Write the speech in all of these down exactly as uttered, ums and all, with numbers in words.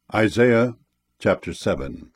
Isaiah chapter seven.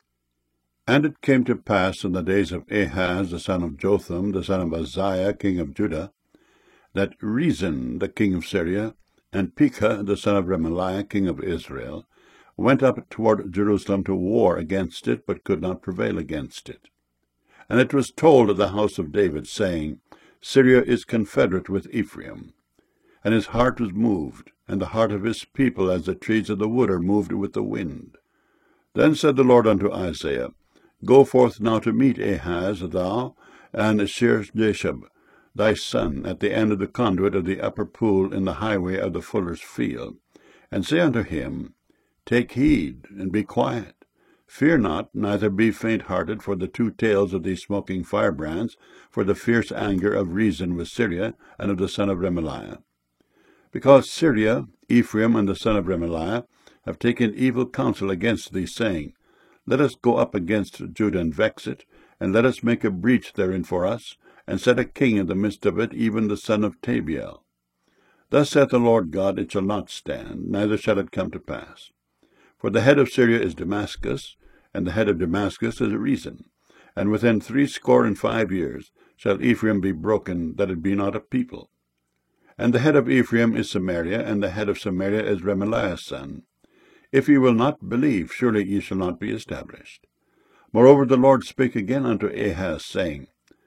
And it came to pass in the days of Ahaz the son of Jotham, the son of Uzziah, king of Judah, that Rezin the king of Syria, and Pekah the son of Remaliah, king of Israel, went up toward Jerusalem to war against it, but could not prevail against it. And it was told of the house of David, saying, Syria is confederate with Ephraim. And his heart was moved, and the heart of his people as the trees of the wood are moved with the wind. Then said the Lord unto Isaiah, Go forth now to meet Ahaz, thou, and Shear-jashub, thy son, at the end of the conduit of the upper pool in the highway of the fuller's field, and say unto him, Take heed, and be quiet. Fear not, neither be faint-hearted for the two tails of these smoking firebrands, for the fierce anger of Rezin with Syria, and of the son of Remaliah. Because Syria, Ephraim, and the son of Remaliah have taken evil counsel against thee, saying, Let us go up against Judah and vex it, and let us make a breach therein for us, and set a king in the midst of it, even the son of Tabiel. Thus saith the Lord God, It shall not stand, neither shall it come to pass. For the head of Syria is Damascus, and the head of Damascus is Rezin, and within threescore and five years shall Ephraim be broken, that it be not a people. And the head of Ephraim is Samaria, and the head of Samaria is Remaliah's son. If ye will not believe, surely ye shall not be established. Moreover the Lord spake again unto Ahaz, saying,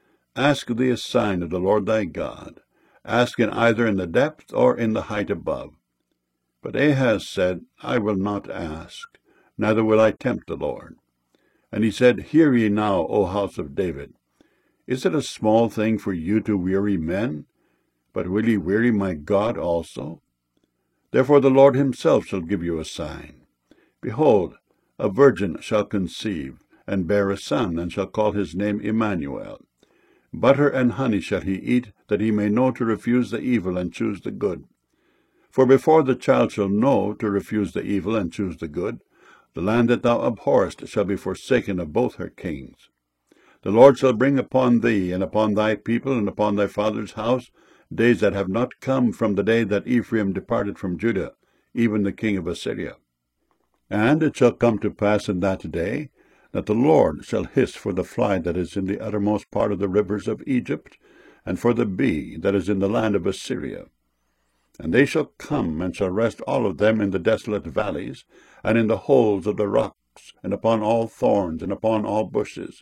Ask thee a sign of the Lord thy God. Ask in either in the depth or in the height above. But Ahaz said, I will not ask, neither will I tempt the Lord. And he said, Hear ye now, O house of David. Is it a small thing for you to weary men? But will ye weary my God also? Therefore the Lord himself shall give you a sign. Behold, a virgin shall conceive, and bear a son, and shall call his name Emmanuel. Butter and honey shall he eat, that he may know to refuse the evil and choose the good. For before the child shall know to refuse the evil and choose the good, the land that thou abhorrest shall be forsaken of both her kings. The Lord shall bring upon thee, and upon thy people, and upon thy father's house, days that have not come from the day that Ephraim departed from Judah, even the king of Assyria. And it shall come to pass in that day, that the Lord shall hiss for the fly that is in the uttermost part of the rivers of Egypt, and for the bee that is in the land of Assyria. And they shall come, and shall rest all of them in the desolate valleys, and in the holes of the rocks, and upon all thorns, and upon all bushes.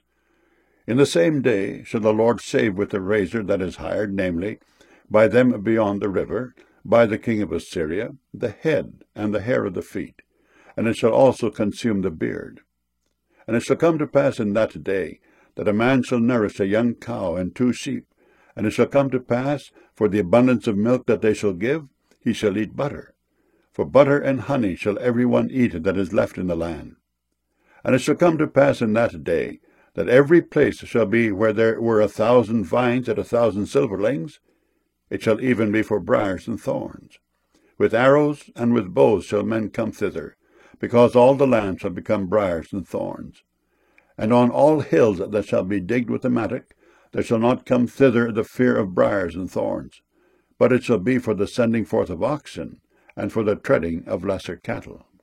In the same day shall the Lord shave with the razor that is hired, namely, by them beyond the river, by the king of Assyria, the head and the hair of the feet, and it shall also consume the beard. And it shall come to pass in that day, that a man shall nourish a young cow and two sheep, and it shall come to pass, for the abundance of milk that they shall give, he shall eat butter. For butter and honey shall every one eat that is left in the land. And it shall come to pass in that day, that every place shall be where there were a thousand vines and a thousand silverlings, it shall even be for briars and thorns. With arrows and with bows shall men come thither, because all the land shall become briars and thorns. And on all hills that shall be digged with the mattock, there shall not come thither the fear of briars and thorns, but it shall be for the sending forth of oxen, and for the treading of lesser cattle.